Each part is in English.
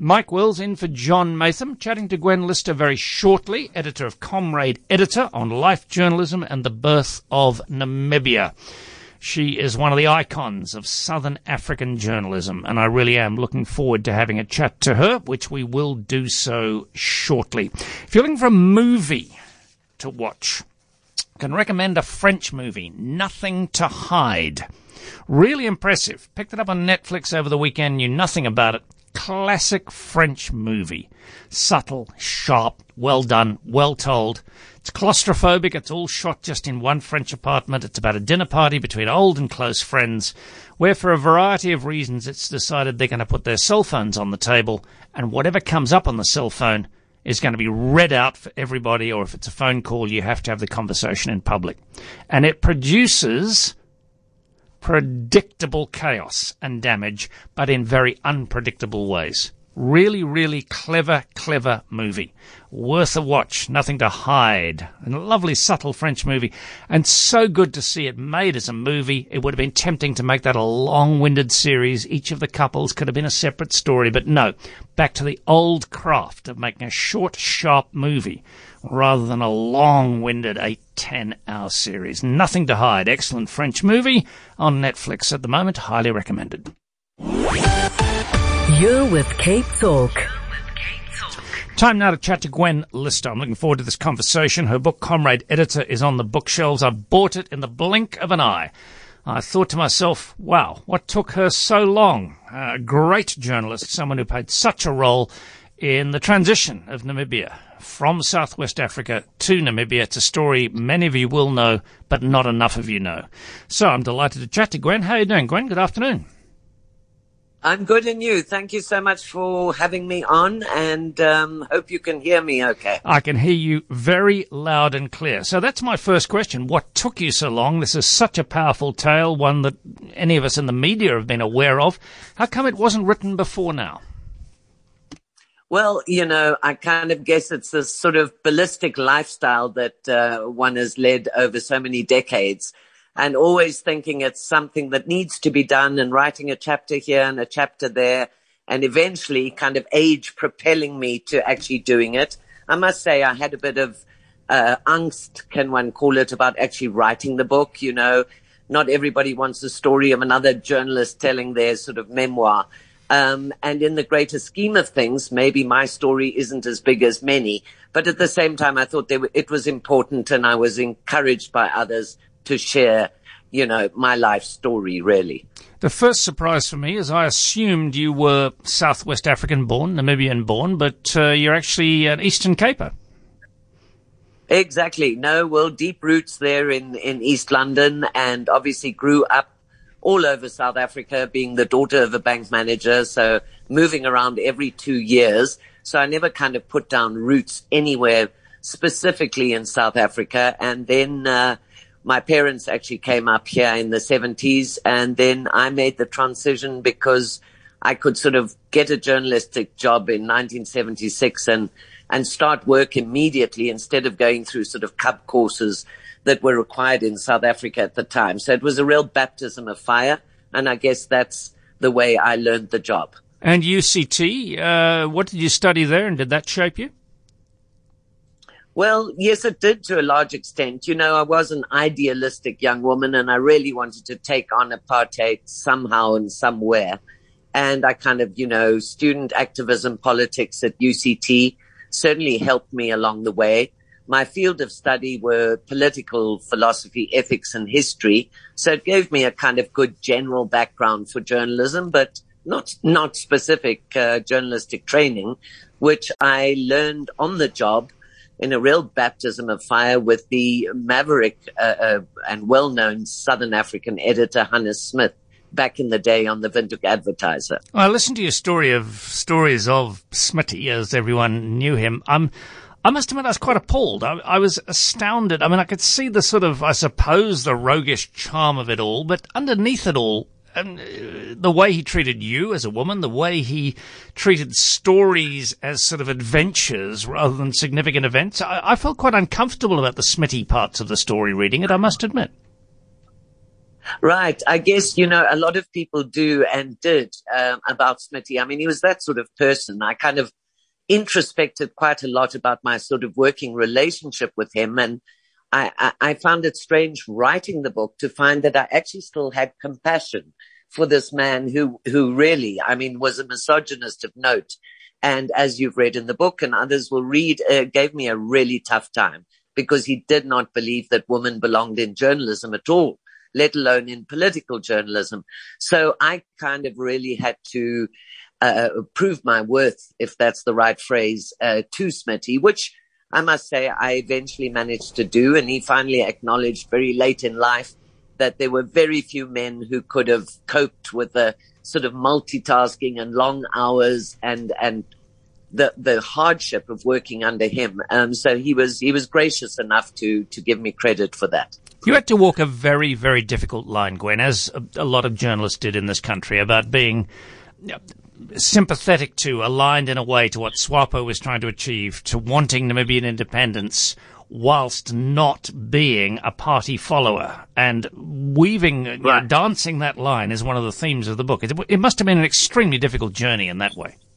Mike Wills in for John Matham, chatting to Gwen Lister very shortly, editor of Comrade Editor, on life journalism and the birth of Namibia. She is one of the icons of Southern African journalism, and I really am looking forward to having a chat to her, which we will do so shortly. If you're looking for a movie to watch, I can recommend a French movie, Nothing to Hide. Really impressive. Picked it up on Netflix over the weekend, knew nothing about it. Classic French movie. Subtle, sharp, well done, well told. It's claustrophobic. It's all shot just in one French apartment. It's about a dinner party between old and close friends, where for a variety of reasons it's decided they're going to put their cell phones on the table, and whatever comes up on the cell phone is going to be read out for everybody, or if it's a phone call, you have to have the conversation in public. And it produces predictable chaos and damage, but in very unpredictable ways. Really, really clever movie. Worth a watch. Nothing to Hide. A lovely, subtle French movie. And so good to see it made as a movie. It would have been tempting to make that a long-winded series. Each of the couples could have been a separate story, but no. Back to the old craft of making a short, sharp movie rather than a long-winded 8-10-hour series. Nothing to Hide. Excellent French movie on Netflix at the moment. Highly recommended. You're with Cape Talk. Time now to chat to Gwen Lister. I'm looking forward to this conversation. Her book, Comrade Editor, is on the bookshelves. I bought it in the blink of an eye. I thought to myself, wow, what took her so long? A great journalist, someone who played such a role in the transition of Namibia from Southwest Africa to Namibia. It's a story many of you will know, but not enough of you know. So I'm delighted to chat to Gwen. How are you doing, Gwen? Good afternoon. I'm good, and you? Thank you so much for having me on, and hope you can hear me okay. I can hear you very loud and clear. So that's my first question. What took you so long? This is such a powerful tale, one that any of us in the media have been aware of. How come it wasn't written before now? Well, I kind of guess it's this sort of ballistic lifestyle that one has led over so many decades, and always thinking it's something that needs to be done, and writing a chapter here and a chapter there, and eventually kind of age propelling me to actually doing it. I must say I had a bit of angst, can one call it, about actually writing the book. Not everybody wants the story of another journalist telling their sort of memoir. And in the greater scheme of things, maybe my story isn't as big as many. But at the same time, I thought it was important, and I was encouraged by others to share, my life story, really. The first surprise for me is I assumed you were Southwest African born, Namibian born, but you're actually an Eastern Caper. Exactly. No, well, deep roots there in East London, and obviously grew up all over South Africa, being the daughter of a bank manager, so moving around every 2 years. So I never kind of put down roots anywhere specifically in South Africa. And then my parents actually came up here in the 70s, and then I made the transition because I could sort of get a journalistic job in 1976 and start work immediately instead of going through sort of cub courses that were required in South Africa at the time. So it was a real baptism of fire, and I guess that's the way I learned the job. And UCT, what did you study there, and did that shape you? Well, yes, it did to a large extent. I was an idealistic young woman, and I really wanted to take on apartheid somehow and somewhere. And I kind of, student activism politics at UCT certainly helped me along the way. My field of study were political philosophy, ethics, and history. So it gave me a kind of good general background for journalism, but not specific journalistic training, which I learned on the job in a real baptism of fire with the maverick and well-known Southern African editor, Hannes Smith, back in the day on the Windhoek Advertiser. I listened to your stories of Smitty, as everyone knew him. I must admit I was quite appalled. I was astounded. I mean, I could see the sort of, I suppose, the roguish charm of it all, but underneath it all, the way he treated you as a woman, the way he treated stories as sort of adventures rather than significant events, I felt quite uncomfortable about the Smitty parts of the story reading it, I must admit. Right. I guess, a lot of people do and did about Smitty. I mean, he was that sort of person. I kind of introspected quite a lot about my sort of working relationship with him. And I found it strange writing the book to find that I actually still had compassion for this man who really, I mean, was a misogynist of note. And as you've read in the book and others will read, gave me a really tough time because he did not believe that women belonged in journalism at all, let alone in political journalism. So I kind of really had to prove my worth, if that's the right phrase, to Smitty, which I must say I eventually managed to do. And he finally acknowledged very late in life that there were very few men who could have coped with the sort of multitasking and long hours and the hardship of working under him. So he was gracious enough to give me credit for that. You had to walk a very, very difficult line, Gwen, as a lot of journalists did in this country, about being sympathetic to, aligned in a way to what SWAPO was trying to achieve, to wanting Namibian independence, whilst not being a party follower. And weaving, right. Dancing that line is one of the themes of the book. It must have been an extremely difficult journey in that way.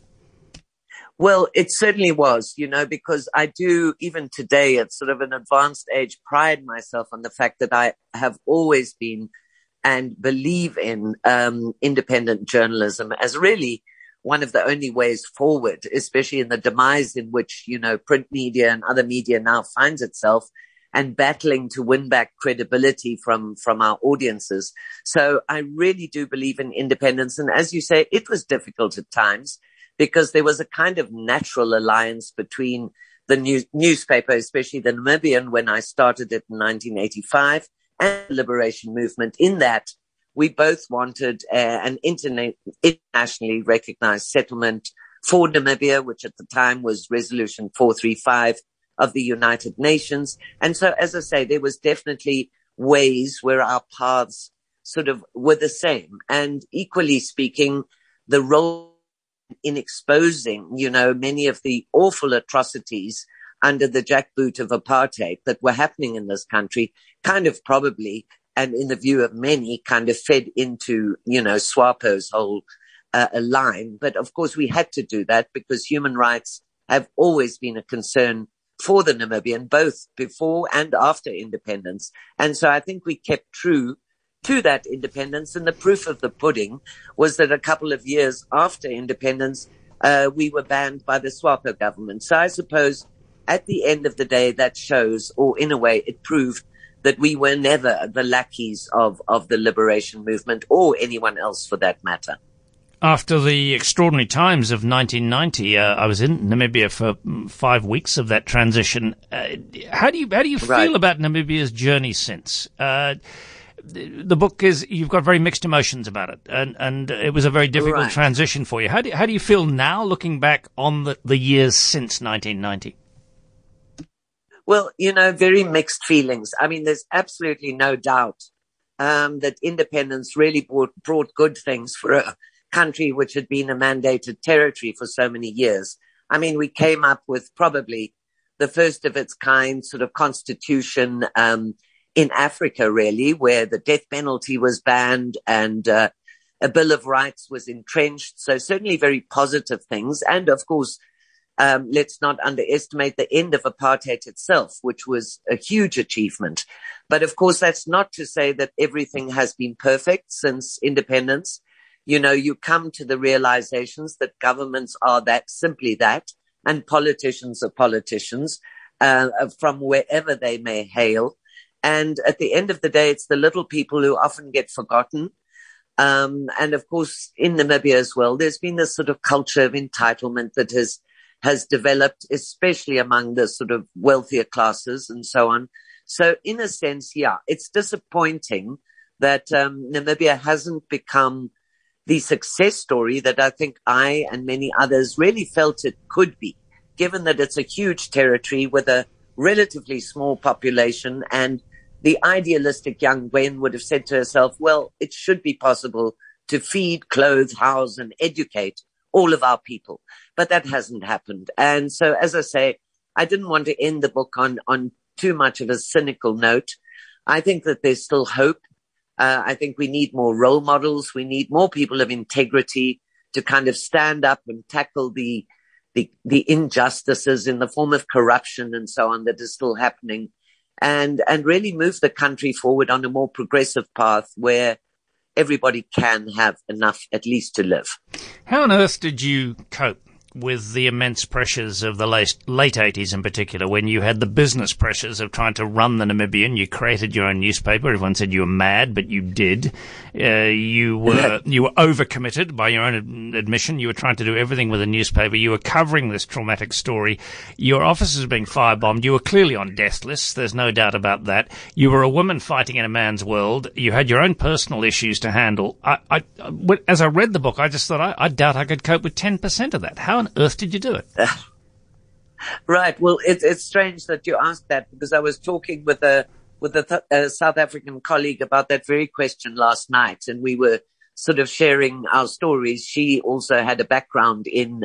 Well, it certainly was, because I do, even today at sort of an advanced age, pride myself on the fact that I have always been and believe in independent journalism as really one of the only ways forward, especially in the demise in which, print media and other media now finds itself, and battling to win back credibility from our audiences. So I really do believe in independence. And as you say, it was difficult at times because there was a kind of natural alliance between the newspaper, especially the Namibian, when I started it in 1985, and the liberation movement, in that we both wanted an internationally recognized settlement for Namibia, which at the time was Resolution 435 of the United Nations. And so, as I say, there was definitely ways where our paths sort of were the same. And equally speaking, the role in exposing, many of the awful atrocities under the jackboot of apartheid that were happening in this country kind of probably, and in the view of many, kind of fed into, SWAPO's whole line. But of course, we had to do that because human rights have always been a concern for the Namibian, both before and after independence. And so I think we kept true to that independence. And the proof of the pudding was that a couple of years after independence, we were banned by the SWAPO government. So I suppose at the end of the day, that shows, or in a way, it proved that we were never the lackeys of the liberation movement or anyone else for that matter. After the extraordinary times of 1990, I was in Namibia for 5 weeks of that transition. How do you feel about Namibia's journey since? The book you've got very mixed emotions about it, and it was a very difficult transition for you. How do you feel now, looking back on the years since 1990? Well, very mixed feelings. I mean, there's absolutely no doubt that independence really brought good things for a country which had been a mandated territory for so many years. I mean, we came up with probably the first of its kind sort of constitution in Africa, really, where the death penalty was banned and a Bill of Rights was entrenched. So certainly very positive things. And of course, let's not underestimate the end of apartheid itself, which was a huge achievement. But of course, that's not to say that everything has been perfect since independence. You come to the realizations that governments are simply that, and politicians are politicians, from wherever they may hail. And at the end of the day, it's the little people who often get forgotten. And of course, in Namibia as well, there's been this sort of culture of entitlement that has developed, especially among the sort of wealthier classes and so on. So in a sense, yeah, it's disappointing that Namibia hasn't become the success story that I think I and many others really felt it could be, given that it's a huge territory with a relatively small population. And the idealistic young Gwen would have said to herself, well, it should be possible to feed, clothe, house, and educate all of our people. But that hasn't happened. And so, as I say, I didn't want to end the book on too much of a cynical note. I think that there's still hope. I think we need more role models. We need more people of integrity to kind of stand up and tackle the injustices in the form of corruption and so on that is still happening, and really move the country forward on a more progressive path where everybody can have enough at least to live. How on earth did you cope with the immense pressures of the late 80s in particular, when you had the business pressures of trying to run the Namibian? You created your own newspaper. Everyone said you were mad, but you did. You were overcommitted by your own admission. You were trying to do everything with a newspaper. You were covering this traumatic story. Your offices were being firebombed. You were clearly on death lists. There's no doubt about that. You were a woman fighting in a man's world. You had your own personal issues to handle. As I read the book, I just thought, I doubt I could cope with 10% of that. How on earth did you do it? Right. Well, it's strange that you asked that, because I was talking with a South African colleague about that very question last night, and we were sort of sharing our stories. She also had a background in,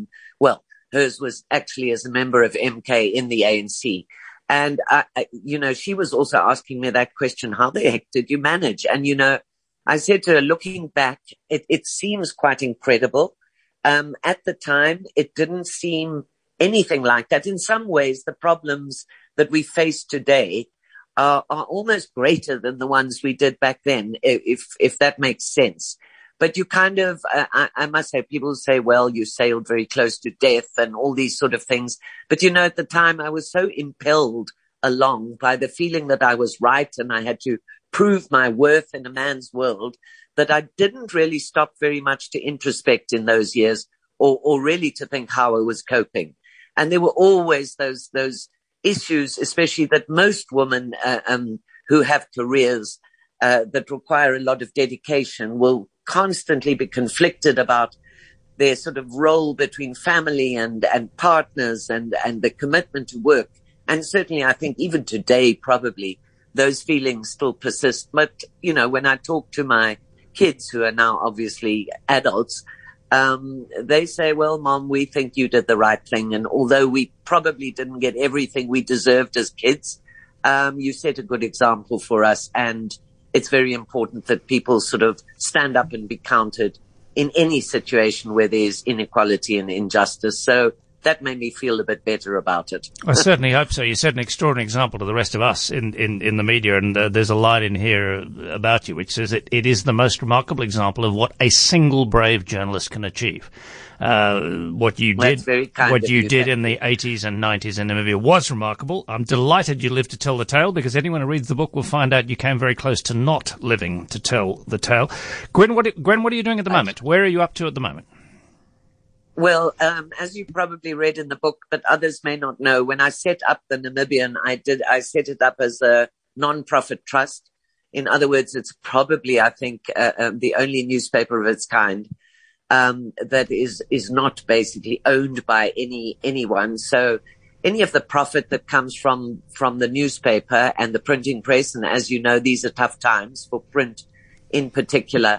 hers was actually as a member of MK in the ANC. And, she was also asking me that question, how the heck did you manage? And, I said to her, looking back, it seems quite incredible. At the time, it didn't seem anything like that. In some ways, the problems that we face today are almost greater than the ones we did back then, if that makes sense. But you kind of, I must say, people say, well, you sailed very close to death and all these sort of things. But, at the time, I was so impelled along by the feeling that I was right and I had to prove my worth in a man's world, that I didn't really stop very much to introspect in those years or really to think how I was coping. And there were always those issues, especially that most women who have careers that require a lot of dedication will constantly be conflicted about their sort of role between family and partners and the commitment to work. And certainly I think even today, probably those feelings still persist. But, when I talk to my kids who are now obviously adults, they say, well, Mom, we think you did the right thing. And although we probably didn't get everything we deserved as kids, you set a good example for us. And it's very important that people sort of stand up and be counted in any situation where there's inequality and injustice. So that made me feel a bit better about it. I certainly hope so. You set an extraordinary example to the rest of us in the media, and there's a line in here about you which says it is the most remarkable example of what a single brave journalist can achieve. What you did in the 80s and 90s in Namibia was remarkable. I'm delighted you lived to tell the tale, because anyone who reads the book will find out you came very close to not living to tell the tale. Gwen, what are you doing at the moment? Where are you up to at the moment? Well, as you probably read in the book, but others may not know, when I set up the Namibian, I set it up as a non-profit trust. In other words, it's probably, I think, the only newspaper of its kind that is not basically owned by anyone. So any of the profit that comes from the newspaper and the printing press, and as you know, these are tough times for print in particular,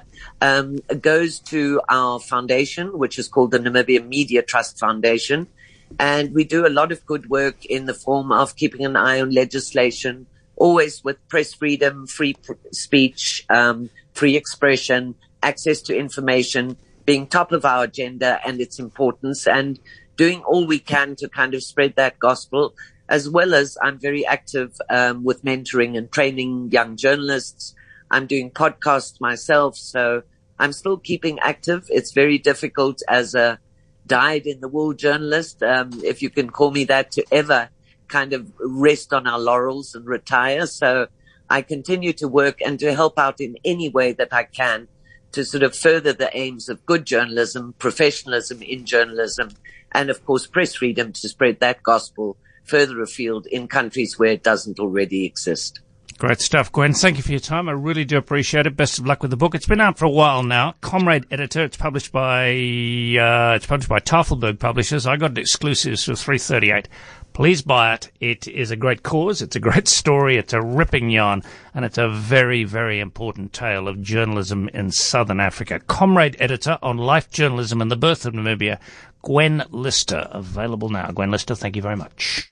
goes to our foundation, which is called the Namibia Media Trust Foundation. And we do a lot of good work in the form of keeping an eye on legislation, always with press freedom, free speech, free expression, access to information being top of our agenda and its importance, and doing all we can to kind of spread that gospel, as well as I'm very active with mentoring and training young journalists. I'm doing podcasts myself, so I'm still keeping active. It's very difficult as a dyed-in-the-wool journalist, if you can call me that, to ever kind of rest on our laurels and retire. So I continue to work and to help out in any way that I can to sort of further the aims of good journalism, professionalism in journalism, and of course press freedom to spread that gospel further afield in countries where it doesn't already exist. Great stuff, Gwen. Thank you for your time. I really do appreciate it. Best of luck with the book. It's been out for a while now. Comrade Editor. It's published by Tafelberg Publishers. I got it exclusive for 338. Please buy it. It is a great cause. It's a great story. It's a ripping yarn, and it's a very, very important tale of journalism in Southern Africa. Comrade Editor on life journalism and the birth of Namibia. Gwen Lister, available now. Gwen Lister, thank you very much.